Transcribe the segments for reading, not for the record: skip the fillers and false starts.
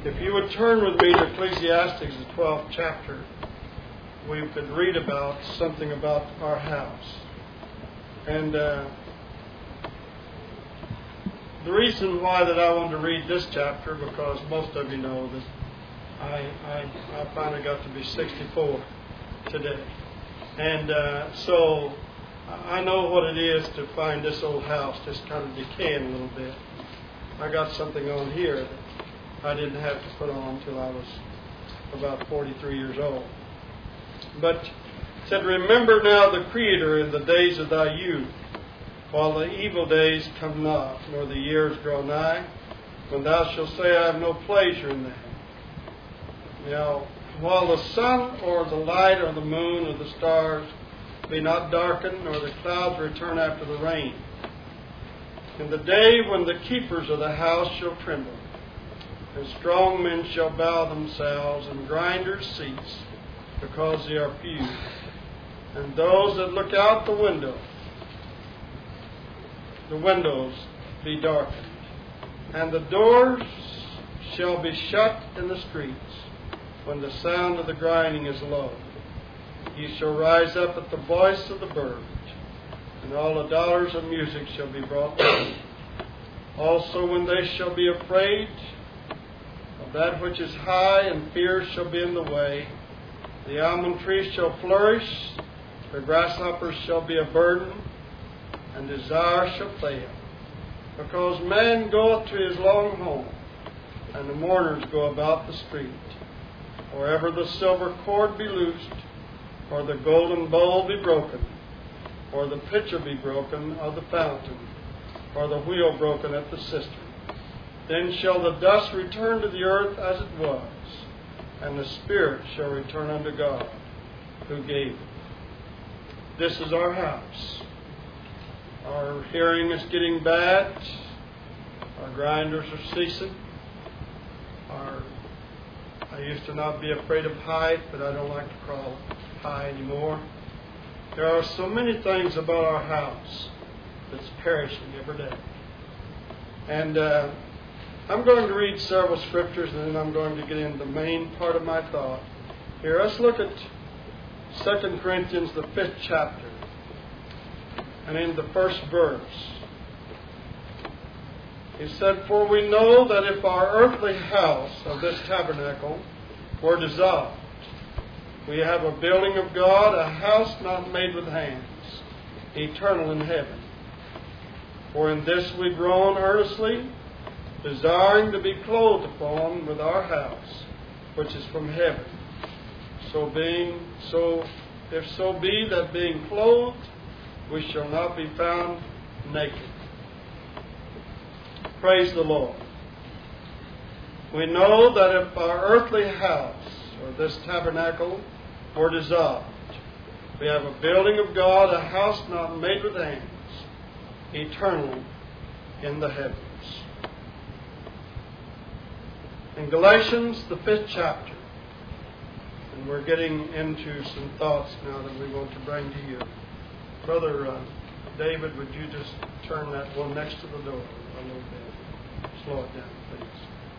If you would turn with me to Ecclesiastes, the 12th chapter, we could read about something about our house. And the reason why that I want to read this chapter, because most of you know that I finally got to be 64 today. And so I know what it is to find this old house just kind of decaying a little bit. I got something on here that I didn't have to put on until I was about 43 years old. But it said, "Remember now the Creator in the days of thy youth, while the evil days come not, nor the years draw nigh, when thou shalt say, I have no pleasure in them. Now, while the sun or the light or the moon or the stars be not darkened, nor the clouds return after the rain, in the day when the keepers of the house shall tremble, and strong men shall bow themselves, and grinders cease, because they are few, and those that look out the windows be darkened, and the doors shall be shut in the streets, when the sound of the grinding is low. Ye shall rise up at the voice of the birds, and all the daughters of music shall be brought down. Also when they shall be afraid of that which is high, and fear shall be in the way, the almond tree shall flourish, the grasshoppers shall be a burden, and desire shall fail. Because man goeth to his long home, and the mourners go about the street. Or ever the silver cord be loosed, or the golden bowl be broken, or the pitcher be broken of the fountain, or the wheel broken at the cistern. Then shall the dust return to the earth as it was, and the spirit shall return unto God, who gave it." This is our house. Our hearing is getting bad. Our grinders are ceasing. I used to not be afraid of height, but I don't like to crawl high anymore. There are so many things about our house that's perishing every day. And I'm going to read several scriptures, and then I'm going to get into the main part of my thought. Here, let's look at 2 Corinthians, the 5th chapter, and in the first verse. He said, "For we know that if our earthly house of this tabernacle were dissolved, we have a building of God, a house not made with hands, eternal in heaven. For in this we groan earnestly, desiring to be clothed upon with our house, which is from heaven. If so be that being clothed, we shall not be found naked." Praise the Lord. We know that if our earthly house, or this tabernacle, were dissolved, we have a building of God, a house not made with hands, eternal in the heavens. In Galatians, the 5th chapter, and we're getting into some thoughts now that we want to bring to you. Brother David, would you just turn that one next to the door a little bit? Slow it down, please.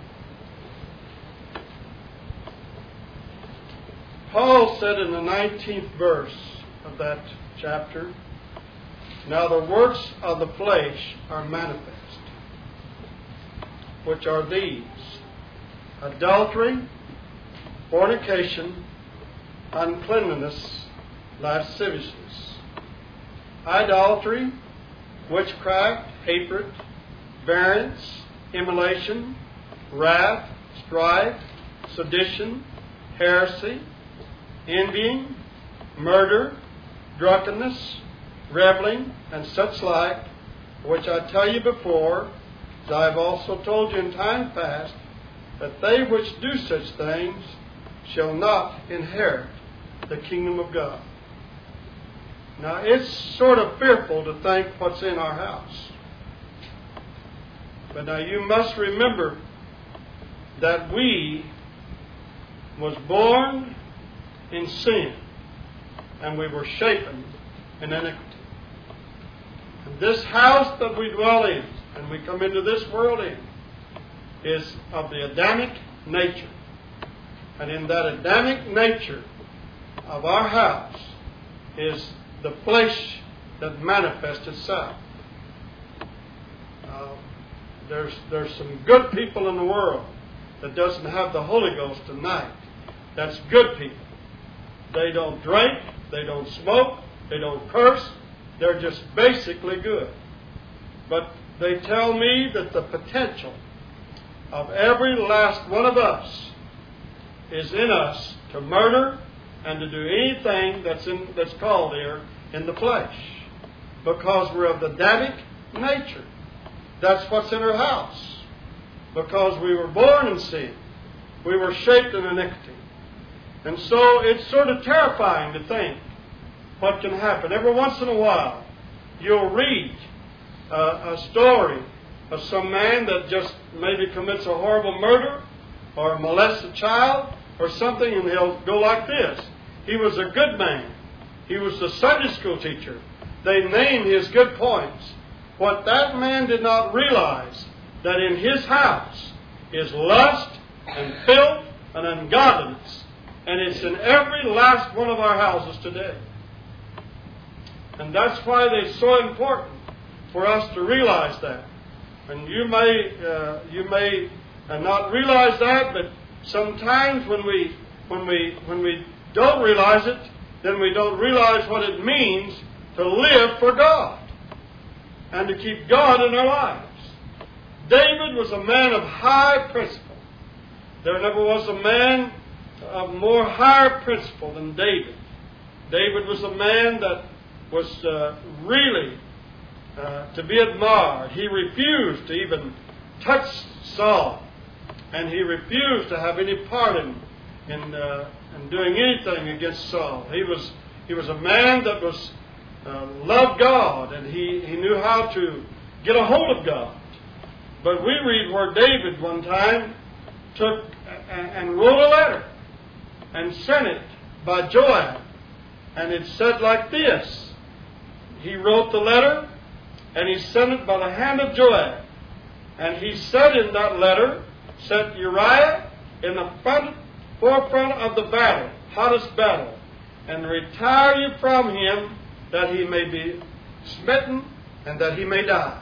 Paul said in the 19th verse of that chapter, "Now the works of the flesh are manifest, which are these: adultery, fornication, uncleanness, lasciviousness, idolatry, witchcraft, hatred, variance, immolation, wrath, strife, sedition, heresy, envying, murder, drunkenness, reveling, and such like, which I tell you before, as I have also told you in time past, that they which do such things shall not inherit the kingdom of God." Now, it's sort of fearful to think what's in our house. But now you must remember that we was born in sin, and we were shapen in iniquity. And this house that we dwell in, and we come into this world in, is of the Adamic nature. And in that Adamic nature of our house is the flesh that manifests itself. There's some good people in the world that doesn't have the Holy Ghost tonight. That's good people. They don't drink, they don't smoke, they don't curse. They're just basically good. But they tell me that the potential of every last one of us is in us to murder and to do anything that's called here in the flesh, because we're of the Adamic nature. That's what's in our house. Because we were born in sin. We were shaped in iniquity. And so it's sort of terrifying to think what can happen. Every once in a while, you'll read a story of some man that just maybe commits a horrible murder or molests a child or something, and he'll go like this. He was a good man. He was the Sunday school teacher. They name his good points. What that man did not realize, that in his house is lust and filth and ungodliness. And it's in every last one of our houses today. And that's why it's so important for us to realize that. And you may not realize that, but sometimes when we don't realize it, then we don't realize what it means to live for God and to keep God in our lives. David was a man of high principle. There never was a man of more higher principle than David. David was a man that was really to be admired. He refused to even touch Saul, and he refused to have any part in doing anything against Saul. He was a man that was loved God, and he knew how to get a hold of God. But we read where David one time took and wrote a letter and sent it by Joab. And it said like this. He wrote the letter and he sent it by the hand of Joab. And he said in that letter, set Uriah in the forefront of the battle, hottest battle, and retire you from him, that he may be smitten and that he may die.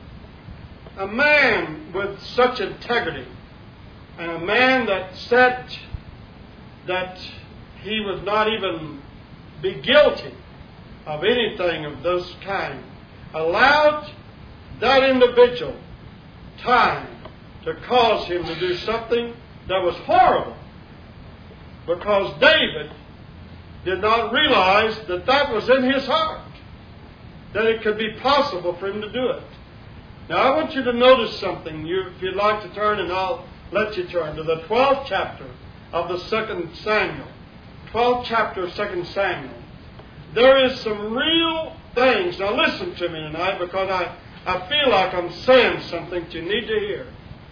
A man with such integrity, and a man that said that he would not even be guilty of anything of this kind, allowed that individual time to cause him to do something that was horrible, because David did not realize that that was in his heart, that it could be possible for him to do it. Now I want you to notice something. If you'd like to turn, and I'll let you turn to the 12th chapter of the 2nd Samuel. 12th chapter of 2nd Samuel. There is some real things. Now listen to me tonight, because I feel like I'm saying something that you need to hear.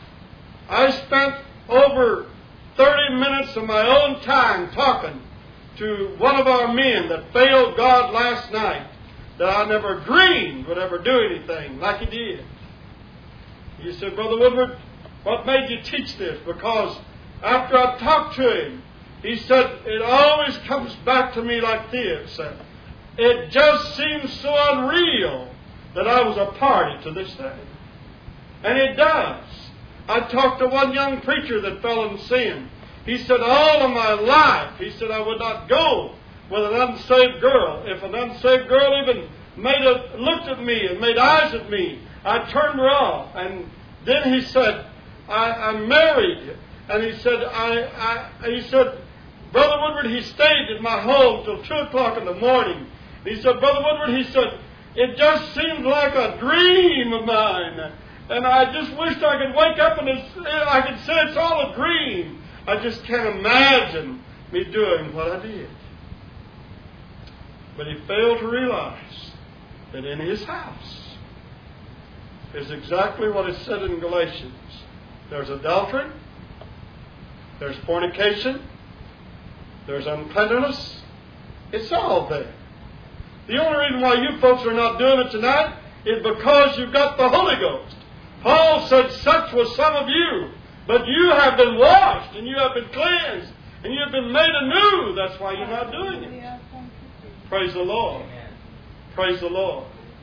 I spent over 30 minutes of my own time talking to one of our men that failed God last night, that I never dreamed would ever do anything like he did. He said, Brother Woodward, what made you teach this? Because after I talked to him, he said, it always comes back to me like this. It just seems so unreal that I was a party to this thing. And it does. I talked to one young preacher that fell in sin. He said, all of my life, he said, I would not go with an unsaved girl. If an unsaved girl even looked at me and made eyes at me, I turned her off. And then he said, I'm married. And he said, Brother Woodward, he stayed at my home till 2 o'clock in the morning. And he said, Brother Woodward, he said, it just seemed like a dream of mine. And I just wished I could wake up and I could say it's all a dream. I just can't imagine me doing what I did. But he failed to realize that in his house is exactly what is said in Galatians. There's adultery, there's fornication, there's uncleanness. It's all there. The only reason why you folks are not doing it tonight is because you've got the Holy Ghost. Paul said, such was some of you, But you have been washed, and you have been cleansed, and you have been made anew. That's why you're not doing it. Praise the Lord. Praise the Lord.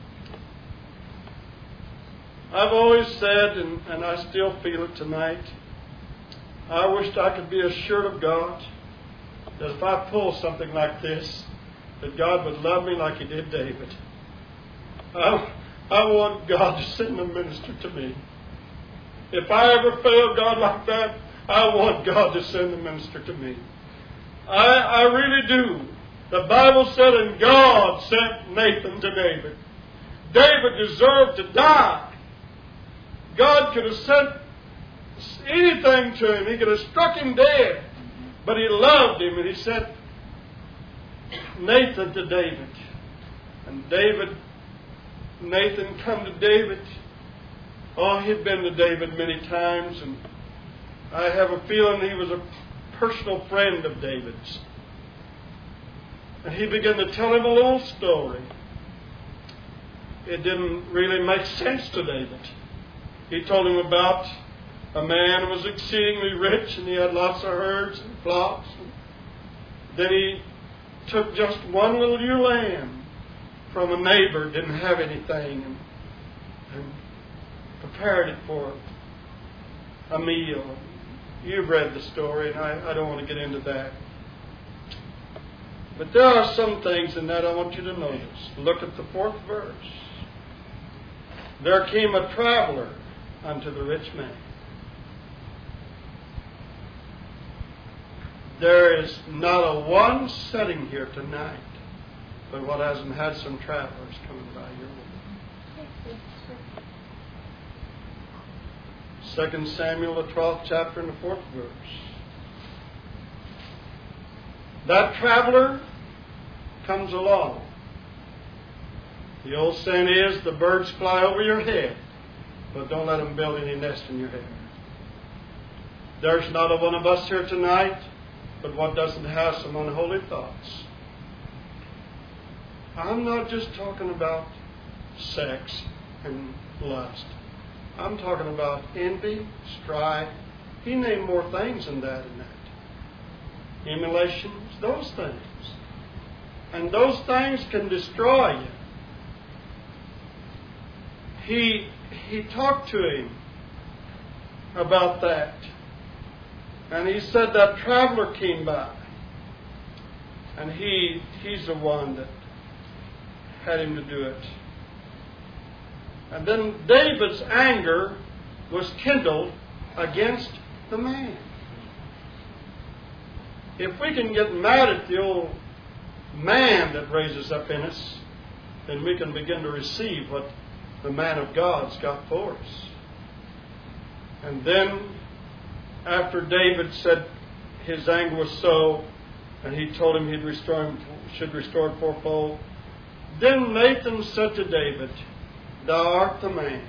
I've always said, and I still feel it tonight, I wished I could be assured of God that if I pull something like this, that God would love me like He did David. I want God to send a minister to me. If I ever fail God like that, I want God to send a minister to me. I really do. The Bible said, and God sent Nathan to David. David deserved to die. God could have sent anything to him. He could have struck him dead. But He loved him, and He sent Nathan to David. And Nathan come to David. Oh, he'd been to David many times, and I have a feeling he was a personal friend of David's. And he began to tell him a little story. It didn't really make sense to David. He told him about a man who was exceedingly rich, and he had lots of herds and flocks. And then he took just one little ewe lamb from a neighbor, didn't have anything, and prepared it for a meal. You've read the story, and I don't want to get into that. But there are some things in that I want you to notice. Look at the 4th verse. There came a traveler unto the rich man. There is not a one sitting here tonight but what hasn't had some travelers coming by your way. 2 Samuel, the 12th chapter and the 4th verse. That traveler comes along. The old saying is, the birds fly over your head, but don't let them build any nest in your hair. There's not a one of us here tonight but what doesn't have some unholy thoughts. I'm not just talking about sex and lust. I'm talking about envy, strife. He named more things than that in that. Emulations, those things. And those things can destroy you. He talked to him about that. And he said that traveler came by. And he's the one that had him to do it. And then David's anger was kindled against the man. If we can get mad at the old man that raises up in us, then we can begin to receive what the man of God's got for us. And then, after David said his anger was so, and he told him should restore it fourfold, then Nathan said to David, Thou art the man.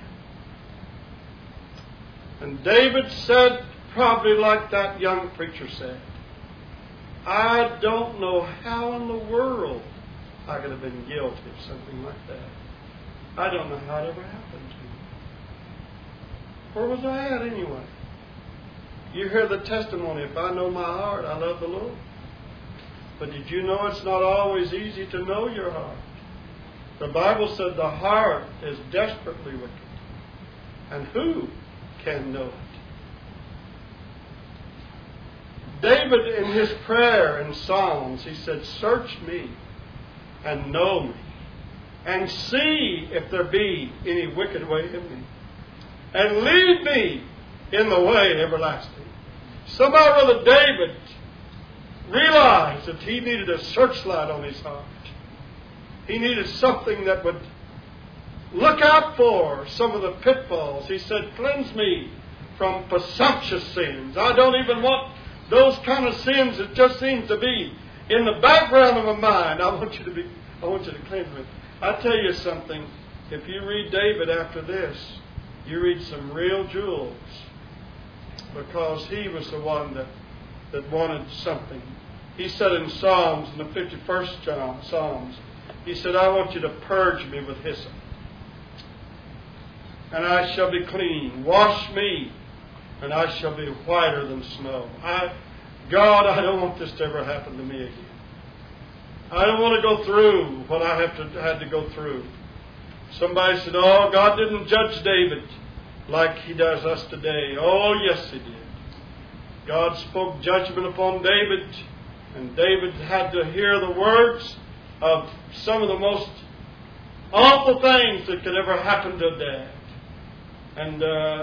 And David said, probably like that young preacher said, I don't know how in the world I could have been guilty of something like that. I don't know how it ever happened to me. Where was I at anyway? You hear the testimony, if I know my heart, I love the Lord. But did you know it's not always easy to know your heart? The Bible said the heart is desperately wicked. And who can know it? David, in his prayer in Psalms, he said, Search me and know me, and see if there be any wicked way in me, and lead me in the way everlasting. Somehow or other, David realized that he needed a searchlight on his heart. He needed something that would look out for some of the pitfalls. He said, Cleanse me from presumptuous sins. I don't even want those kind of sins that just seem to be in the background of my mind. I want you to cleanse me. I tell you something. If you read David after this, you read some real jewels, because he was the one that wanted something. He said in Psalms, in the 51st Psalms, he said, I want you to purge me with hyssop, and I shall be clean. Wash me, and I shall be whiter than snow. God, I don't want this to ever happen to me again. I don't want to go through what I had to go through. Somebody said, oh, God didn't judge David like He does us today. Oh, yes, He did. God spoke judgment upon David, and David had to hear the words of some of the most awful things that could ever happen to a dad. And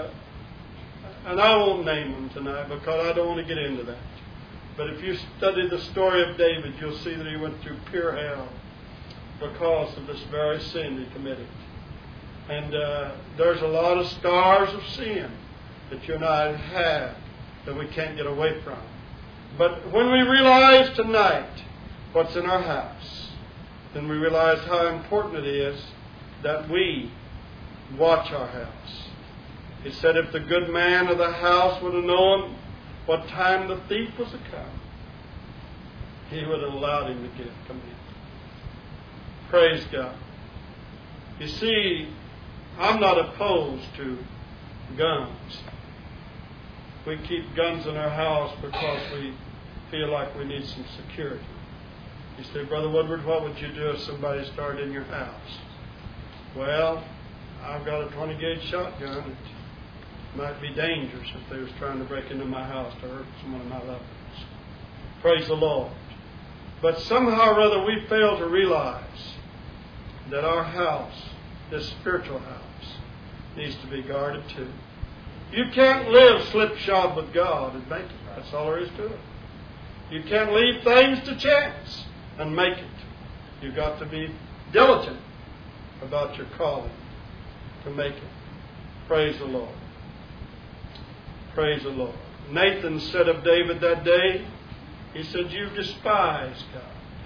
I won't name them tonight because I don't want to get into that. But if you study the story of David, you'll see that he went through pure hell because of this very sin he committed. And there's a lot of scars of sin that you and I have that we can't get away from. But when we realize tonight what's in our house, then we realize how important it is that we watch our house. He said if the good man of the house would have known what time the thief was to come, he would have allowed him to come in. Praise God. You see, I'm not opposed to guns. We keep guns in our house because we feel like we need some security. You say, Brother Woodward, what would you do if somebody started in your house? Well, I've got a 20-gauge shotgun. It might be dangerous if they was trying to break into my house to hurt some of my loved ones. Praise the Lord. But somehow or other we fail to realize that our house, this spiritual house, needs to be guarded too. You can't live slipshod with God and make it. That's all there is to it. You can't leave things to chance and make it. You've got to be diligent about your calling to make it. Praise the Lord. Praise the Lord. Nathan said of David that day, he said, you despise God.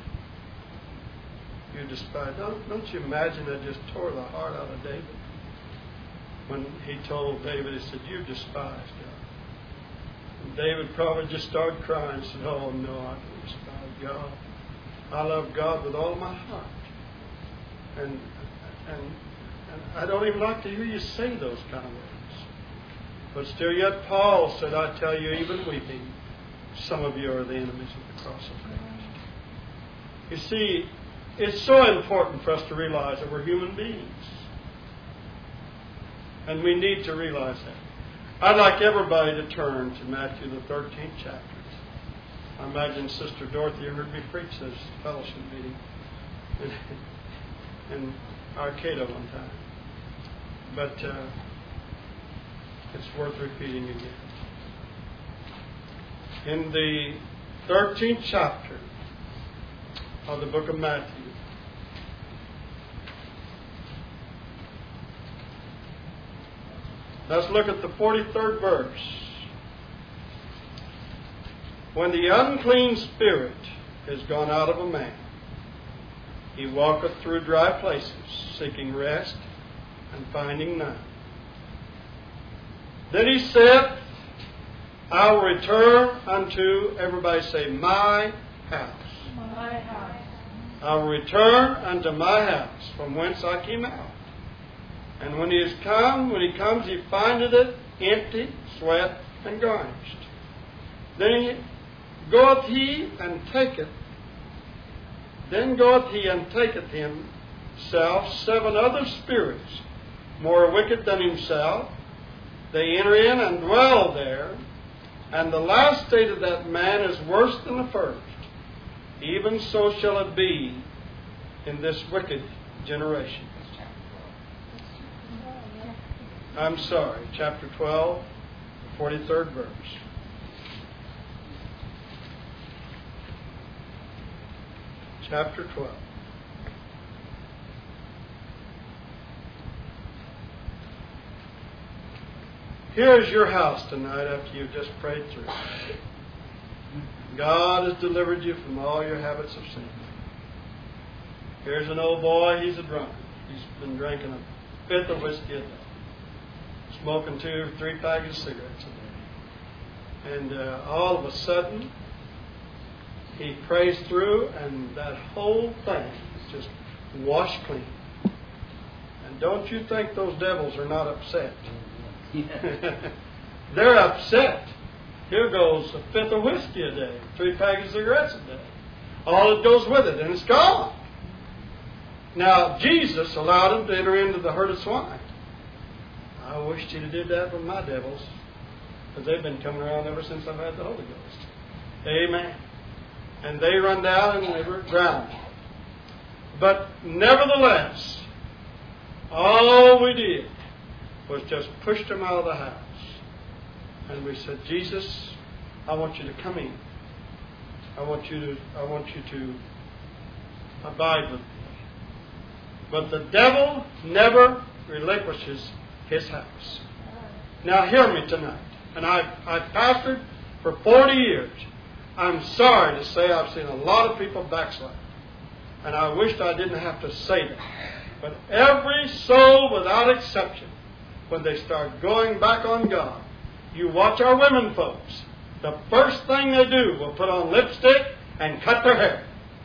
You despise. Don't you imagine that just tore the heart out of David? When he told David, he said, you despise God. And David probably just started crying and said, oh no, I don't despise God. I love God with all my heart. And I don't even like to hear you say those kind of words. But still yet Paul said, I tell you, even weeping, some of you are the enemies of the cross of Christ. You see, it's so important for us to realize that we're human beings. And we need to realize that. I'd like everybody to turn to Matthew the 13th chapter. I imagine Sister Dorothy heard me preach this fellowship meeting in Arcata one time. But it's worth repeating again. In the 13th chapter of the book of Matthew, let's look at the 43rd verse. When the unclean spirit is gone out of a man, he walketh through dry places, seeking rest, and finding none. Then he said, I will return unto, everybody say, my house. My house. I will return unto my house, from whence I came out. And when he comes, he findeth it empty, swept, and garnished. Then goeth he and taketh himself 7 other spirits, more wicked than himself. They enter in and dwell there. And the last state of that man is worse than the first. Even so shall it be in this wicked generation. I'm sorry, chapter 12, 43rd verse. Chapter 12. Here is your house tonight after you've just prayed through. God has delivered you from all your habits of sin. Here's an old boy, he's a drunkard. He's been drinking a fifth of whiskey a day. Smoking 2 or 3 packs of cigarettes a day. And all of a sudden, he prays through and that whole thing is just washed clean. And don't you think those devils are not upset? they're upset. Here goes a fifth of whiskey a day, 3 packs of cigarettes a day. All that goes with it, and it's gone. Now, Jesus allowed him to enter into the herd of swine. I wished he'd have did that with my devils, because they've been coming around ever since I've had the Holy Ghost. Amen. And they run down and they were drowned. But nevertheless, all we did was just pushed them out of the house. And we said, Jesus, I want you to come in. I want you to abide with me. But the devil never relinquishes his house. Now hear me tonight. And I've pastored for 40 years. I'm sorry to say I've seen a lot of people backslide. And I wished I didn't have to say that. But every soul without exception, when they start going back on God, you watch our women folks. The first thing they do will put on lipstick and cut their hair.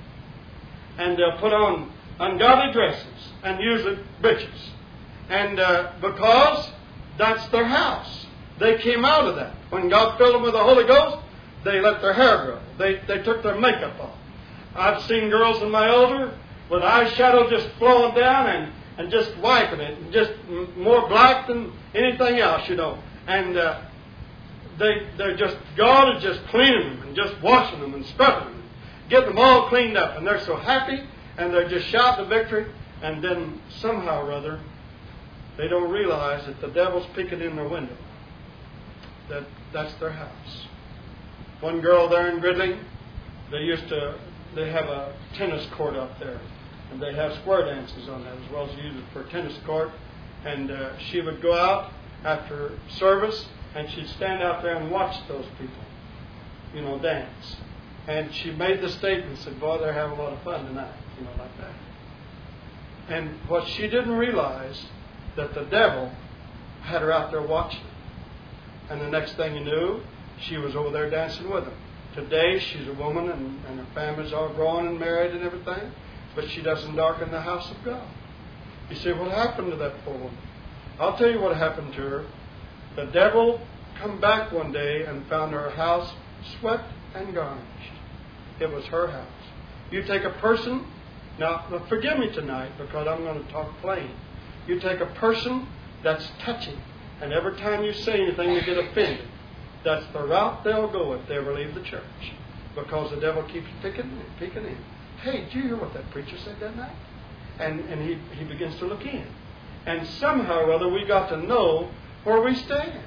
And they'll put on ungodly dresses and usually breeches. And because that's their house. They came out of that. When God filled them with the Holy Ghost, they let their hair grow. They took their makeup off. I've seen girls in my altar with eyeshadow just flowing down and just wiping it, and just more black than anything else, you know. And they're just, God is just cleaning them and just washing them and scrubbing them, getting them all cleaned up. And they're so happy, and they're just shouting the victory. And then somehow or other, they don't realize that the devil's peeking in their window. That's their house. One girl there in Gridley, they have a tennis court up there. And they have square dances on that as well as use it for a tennis court. And she would go out after service and she'd stand out there and watch those people, dance. And she made the statement, said, boy, they're having a lot of fun tonight, like that. And what she didn't realize, that the devil had her out there watching. And the next thing you knew, she was over there dancing with him. Today, she's a woman and her family's all grown and married and everything, but she doesn't darken the house of God. You say, what happened to that poor woman? I'll tell you what happened to her. The devil come back one day and found her house swept and garnished. It was her house. You take a person, now forgive me tonight because I'm going to talk plain. You take a person that's touching, and every time you say anything, they get offended. That's the route they'll go if they ever leave the church. Because the devil keeps peeking in. Hey, did you hear what that preacher said that night? And he begins to look in. And somehow or other we got to know where we stand.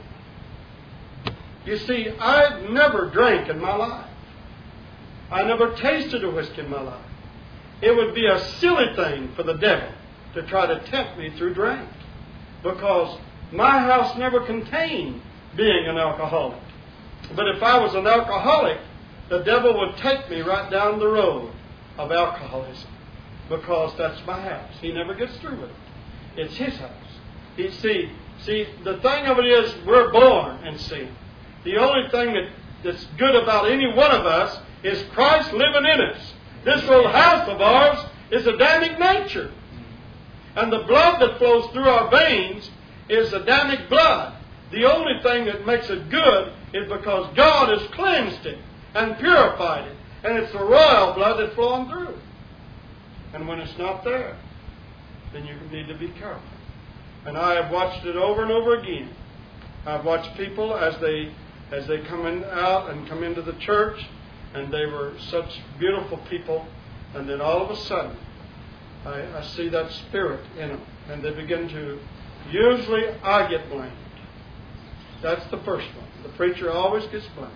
You see, I've never drank in my life. I never tasted a whiskey in my life. It would be a silly thing for the devil to try to tempt me through drink. Because my house never contained being an alcoholic. But if I was an alcoholic, the devil would take me right down the road of alcoholism. Because that's my house. He never gets through with it. It's his house. You see, the thing of it is, we're born in sin. The only thing that's good about any one of us is Christ living in us. This little house of ours is Adamic nature. And the blood that flows through our veins is Adamic blood. The only thing that makes it good is because God has cleansed it and purified it. And it's the royal blood that's flowing through. And when it's not there, then you need to be careful. And I have watched it over and over again. I've watched people as they come out and come into the church, and they were such beautiful people, and then all of a sudden, I see that spirit in them, and they begin to, usually I get blamed. That's the first one. The preacher always gets blamed.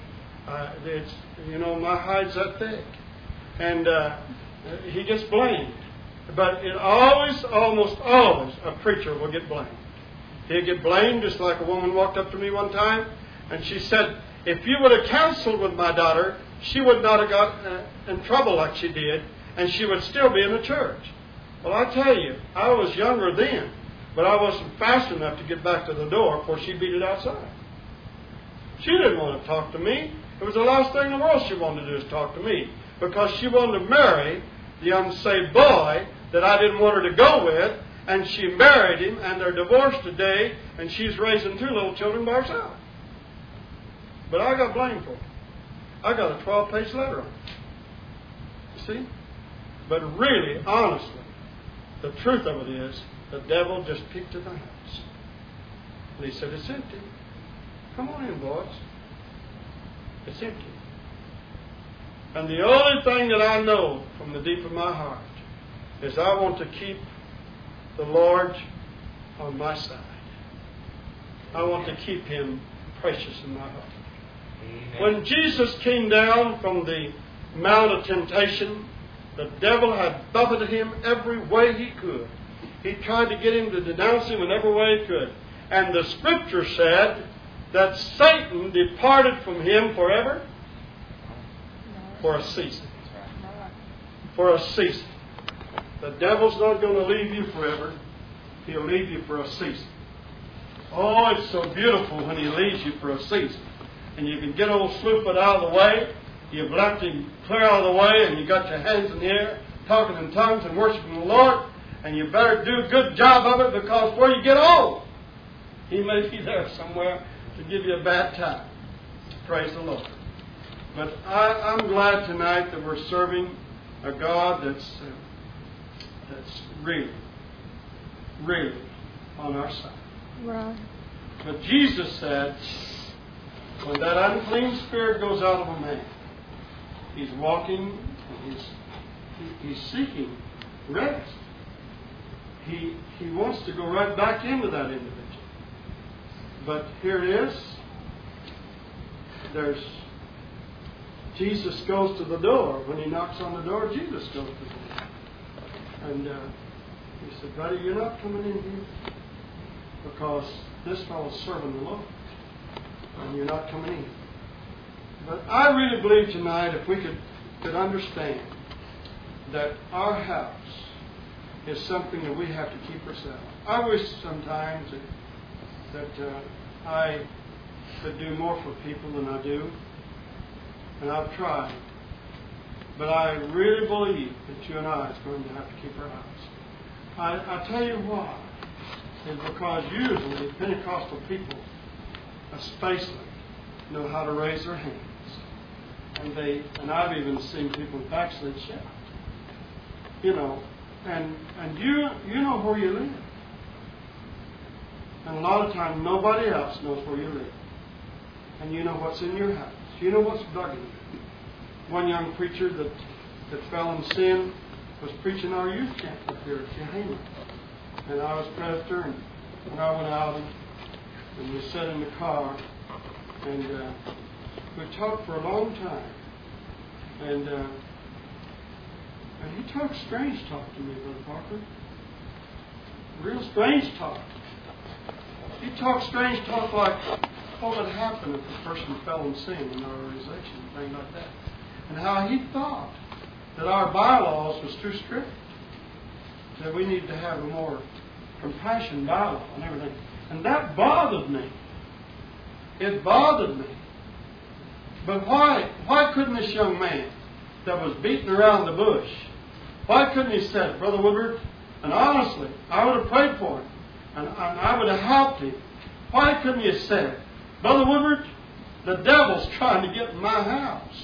My hide's that thick. And he gets blamed. But almost always, a preacher will get blamed. He'll get blamed, just like a woman walked up to me one time, and she said, if you would have counseled with my daughter, she would not have got in trouble like she did, and she would still be in the church. Well, I tell you, I was younger then, but I wasn't fast enough to get back to the door before she beat it outside. She didn't want to talk to me. It was the last thing in the world she wanted to do is talk to me, because she wanted to marry the unsaved boy that I didn't want her to go with, and she married him, and they're divorced today, and she's raising 2 little children by herself. But I got blamed for it. I got a 12-page letter on it. You see? But really, honestly, the truth of it is, the devil just peeked in the house. And he said, it's empty. Come on in, boys. It's empty. And the only thing that I know from the deep of my heart is I want to keep the Lord on my side. I want to keep Him precious in my heart. Amen. When Jesus came down from the Mount of Temptation, the devil had buffeted Him every way he could. He tried to get Him to denounce Him in every way he could. And the Scripture said that Satan departed from Him forever. For a season. For a season. The devil's not going to leave you forever. He'll leave you for a season. Oh, it's so beautiful when he leaves you for a season. And you can get old Slewfoot out of the way. You've left him clear out of the way, and you got your hands in the air, talking in tongues and worshiping the Lord. And you better do a good job of it, because before you get old, he may be there somewhere to give you a bad time. Praise the Lord. But I'm glad tonight that we're serving a God that's really, really on our side. Right. But Jesus said, when that unclean spirit goes out of a man, he's walking, he's seeking rest. He wants to go right back into that individual. But here it is. Jesus goes to the door. When he knocks on the door, Jesus goes to the door. And he said, buddy, you're not coming in here because this fellow's serving the Lord. And you're not coming in. But I really believe tonight, if we could understand that our house is something that we have to keep ourselves. I wish sometimes that I could do more for people than I do. And I've tried. But I really believe that you and I is going to have to keep our house. I tell you why. It's because usually Pentecostal people, especially, know how to raise their hands. And I've even seen people backslid shout. You know, and you know where you live. And a lot of times nobody else knows where you live. And you know what's in your house. You know what's bugging you. One young preacher that fell in sin was preaching our youth camp up here at Chihana. And I was pastor, and I went out and we sat in the car, and we talked for a long time. And he talked strange talk to me, Brother Parker. Real strange talk. He talked strange talk like what would happen if a person fell in sin in our organization, and things like that. And how he thought that our bylaws was too strict. That we need to have a more compassion bylaw and everything. And that bothered me. It bothered me. But why couldn't this young man that was beating around the bush, why couldn't he say, Brother Woodward, and honestly, I would have prayed for him, and I would have helped him. Why couldn't he have said, Brother Woodward, the devil's trying to get in my house.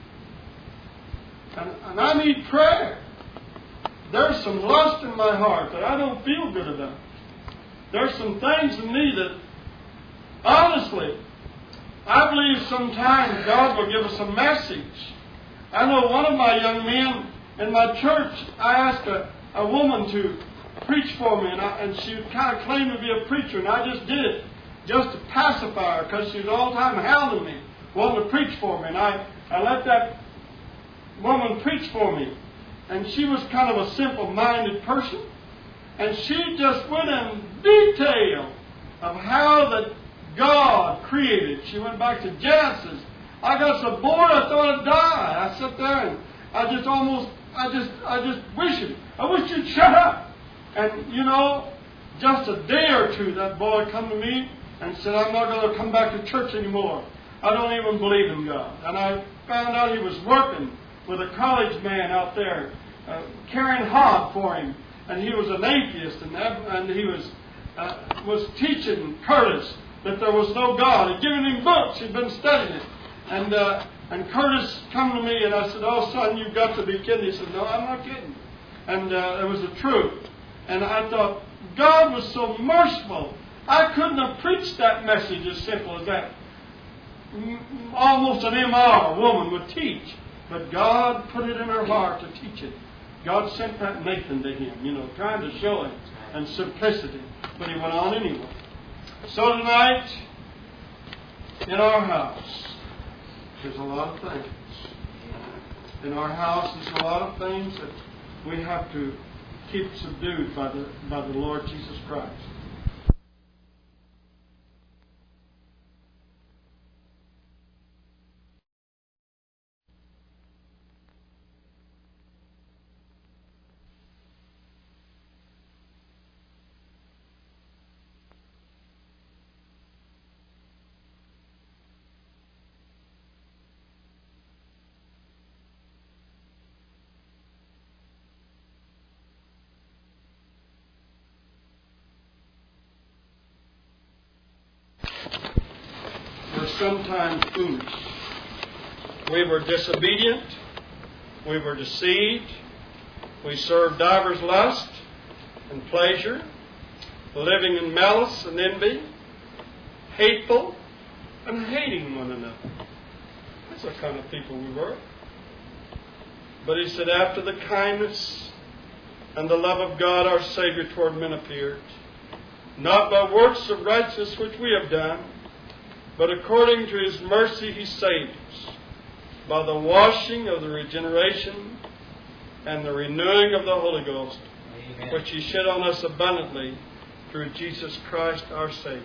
And I need prayer. There's some lust in my heart that I don't feel good about. There's some things in me that, honestly, I believe sometimes God will give us a message. I know one of my young men in my church, I asked a woman to preach for me, and she kind of claimed to be a preacher, and I just did it just to pacify her, because she was all the time hounding me, wanting to preach for me. And I let that woman preach for me. And she was kind of a simple-minded person. And she just went in detail of how that God created. She went back to Genesis. I got so bored I thought I'd die. I sat there and I just wish you'd shut up. And, you know, just a day or two, that boy come to me and said, I'm not going to come back to church anymore. I don't even believe in God. And I found out he was working with a college man out there, carrying hod for him. And he was an atheist, and he was teaching Curtis that there was no God. He'd given him books. He'd been studying it. And Curtis come to me and I said, "Oh, son, you've got to be kidding." He said, "No, I'm not kidding." And it was the truth. And I thought, God was so merciful. I couldn't have preached that message as simple as that. Almost an MR woman would teach. But God put it in her heart to teach it. God sent that Nathan to him, trying to show him and simplicity. But he went on anyway. So tonight, in our house, there's a lot of things. In our house, there's a lot of things that we have to keep subdued by the Lord Jesus Christ. Sometimes foolish. We were disobedient. We were deceived. We served divers lust and pleasure, living in malice and envy, hateful and hating one another. That's the kind of people we were. But he said, after the kindness and the love of God our Savior toward men appeared, not by works of righteousness which we have done, but according to His mercy He saved us, by the washing of the regeneration and the renewing of the Holy Ghost, Amen, which He shed on us abundantly through Jesus Christ our Savior.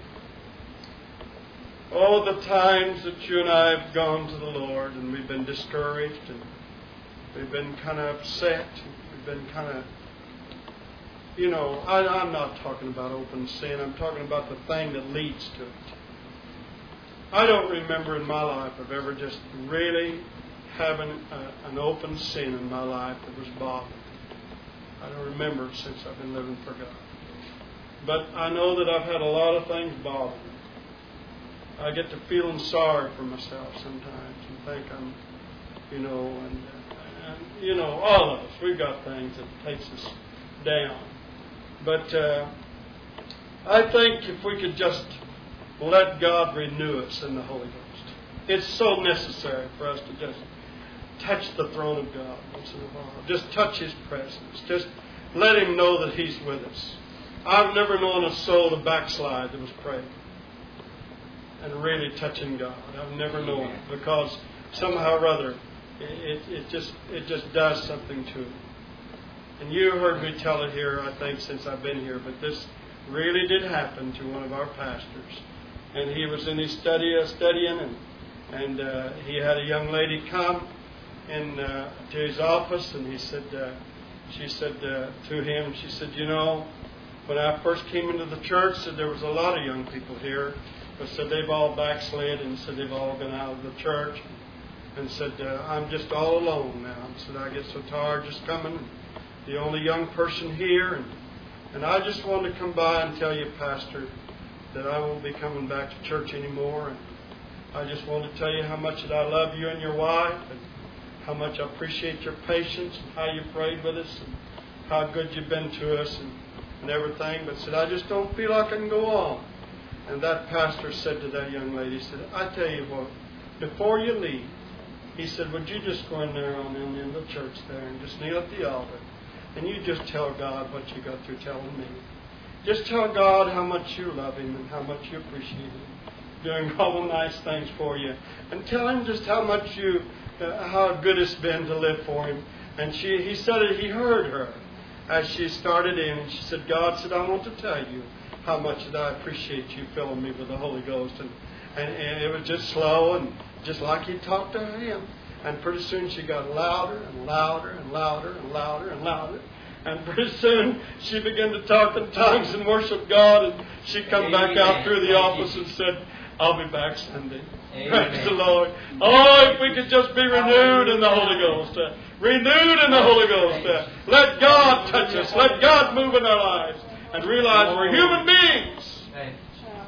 Oh, the times that you and I have gone to the Lord and we've been discouraged and we've been kind of upset. We've been kind of, I'm not talking about open sin. I'm talking about the thing that leads to it. I don't remember in my life of ever just really having an open sin in my life that was bothering me. I don't remember it since I've been living for God. But I know that I've had a lot of things bother me. I get to feeling sorry for myself sometimes and think I'm, all of us, we've got things that takes us down. But I think if we could just let God renew us in the Holy Ghost. It's so necessary for us to just touch the throne of God once in a while. Just touch His presence. Just let Him know that He's with us. I've never known a soul to backslide that was praying and really touching God. I've never known it, because somehow or other it just does something to it. And you heard me tell it here, I think, since I've been here, but this really did happen to one of our pastors. And he was in his studying, and he had a young lady come in to his office, and she said to him, she said, when I first came into the church, said there was a lot of young people here, but said they've all backslid, and said they've all been out of the church, and said I'm just all alone now. And said I get so tired just coming, the only young person here, and I just wanted to come by and tell you, Pastor, that I won't be coming back to church anymore. And I just want to tell you how much that I love you and your wife, and how much I appreciate your patience and how you prayed with us and how good you've been to us and everything. But said, I just don't feel I can go on. And that pastor said to that young lady, he said, I tell you what, before you leave, he said, would you just go in there on the end of the church there and just kneel at the altar, and you just tell God what you got through telling me. Just tell God how much you love Him and how much you appreciate Him doing all the nice things for you. And tell Him just how much how good it's been to live for Him. And he said it, he heard her as she started in. And she said, God said, I want to tell you how much that I appreciate you filling me with the Holy Ghost. And it was just slow and just like He talked to Him. And pretty soon she got louder and louder and louder and louder and louder. And pretty soon she began to talk in tongues and worship God. And she come back out through the office and said, I'll be back Sunday. Amen. Praise the Lord. Oh, if we could just be renewed in the Holy Ghost. Renewed in the Holy Ghost. Let God touch us. Let God move in our lives. And realize we're human beings.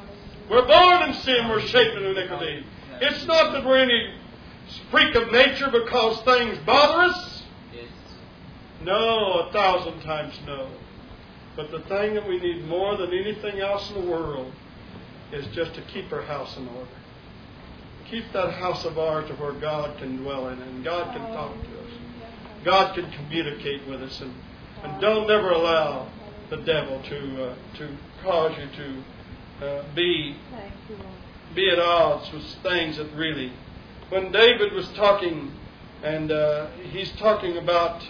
We're born in sin. We're shaped in iniquity. It's not that we're any freak of nature because things bother us. No, 1,000 times no. But the thing that we need more than anything else in the world is just to keep our house in order. Keep that house of ours to where God can dwell in it, and God can talk to us. God can communicate with us, and don't never allow the devil to cause you to be at odds with things that really. When David was talking, and he's talking about,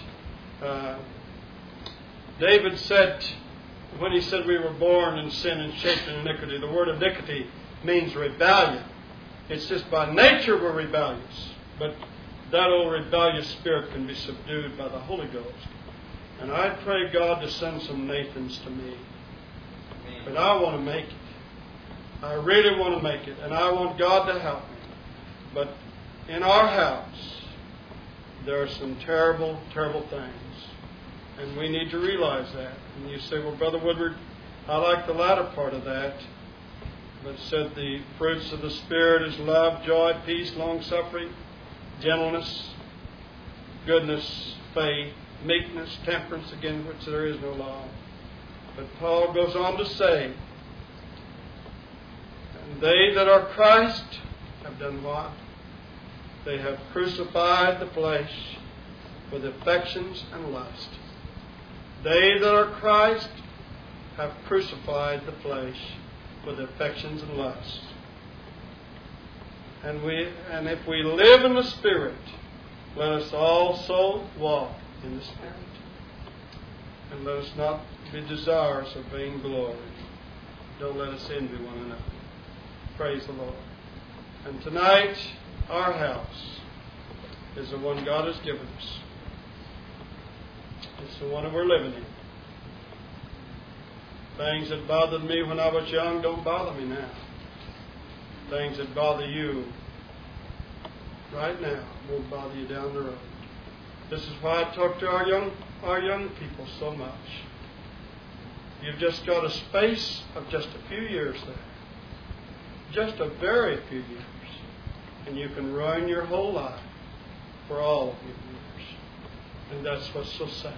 David said, when he said we were born in sin and shaped in iniquity, the word iniquity means rebellion. It's just by nature we're rebellious. But that old rebellious spirit can be subdued by the Holy Ghost. And I pray God to send some Nathans to me. But I want to make it. I really want to make it. And I want God to help me. But in our house, there are some terrible, terrible things. And we need to realize that. And you say, well, Brother Woodward, I like the latter part of that. But it said the fruits of the Spirit is love, joy, peace, long-suffering, gentleness, goodness, faith, meekness, temperance, against which there is no law. But Paul goes on to say, and they that are Christ have done what? They have crucified the flesh with affections and lust. They that are Christ have crucified the flesh with affections and lusts. And if we live in the Spirit, let us also walk in the Spirit. And let us not be desirous of vainglory. Don't let us envy one another. Praise the Lord. And tonight, our house is the one God has given us. It's the one that we're living in. Things that bothered me when I was young don't bother me now. Things that bother you right now won't bother you down the road. This is why I talk to our young people so much. You've just got a space of just a few years there. Just a very few years. And you can ruin your whole life for all of your years. And that's what's so sad.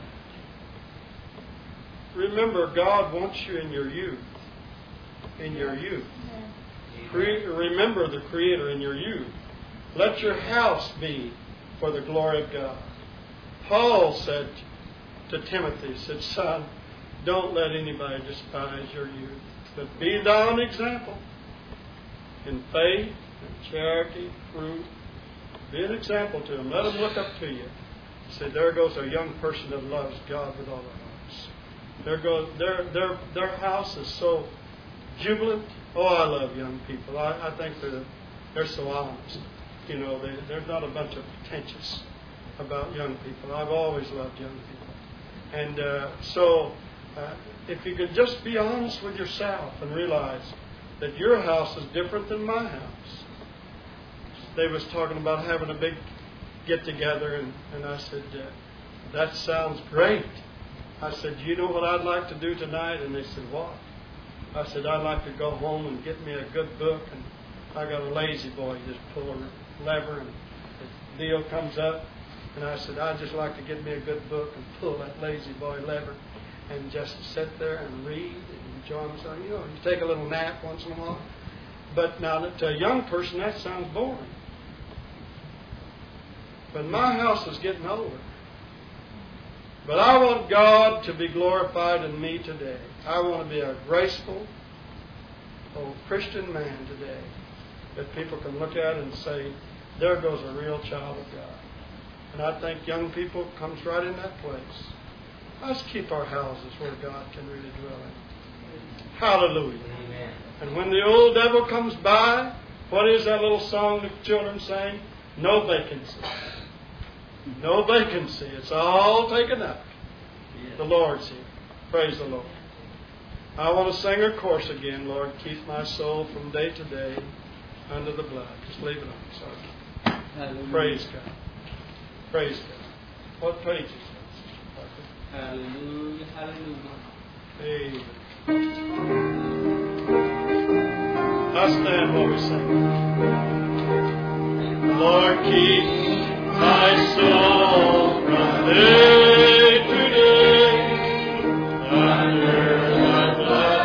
Remember, God wants you in your youth. In your youth. Remember the Creator in your youth. Let your house be for the glory of God. Paul said to Timothy, said, son, don't let anybody despise your youth, but be thou an example in faith, in charity, fruit. Be an example to them. Let them look up to you. Say, there goes a young person that loves God with all their hearts. There goes their house is so jubilant. Oh, I love young people. I think they're so honest. You know, they're not a bunch of pretentious about young people. I've always loved young people. And so if you could just be honest with yourself and realize that your house is different than my house. They was talking about having a big get-together, and I said, that sounds great. I said, you know what I'd like to do tonight? And they said, what? I said, I'd like to go home and get me a good book, and I got a lazy boy. You just pull a lever, and the deal comes up. And I said, I'd just like to get me a good book and pull that lazy boy lever and just sit there and read and enjoy myself. You know, you take a little nap once in a while. But now, to a young person, that sounds boring. But my house is getting older. But I want God to be glorified in me today. I want to be a graceful, old Christian man today that people can look at and say, there goes a real child of God. And I think young people comes right in that place. Let's keep our houses where God can really dwell in. Hallelujah. Amen. And when the old devil comes by, what is that little song the children sing? No vacancy. No vacancy. It's all taken up. Yes. The Lord's here. Praise the Lord. I want to sing a chorus again. Lord, keep my soul from day to day under the blood. Just leave it on. Sorry. Hallelujah. Praise God. Praise God. What page is that? Hallelujah. Hallelujah. Amen. Now stand while we sing. Lord, keep my soul from day to day under the blood.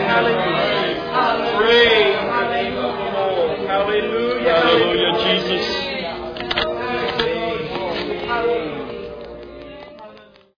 Hallelujah, Jesus.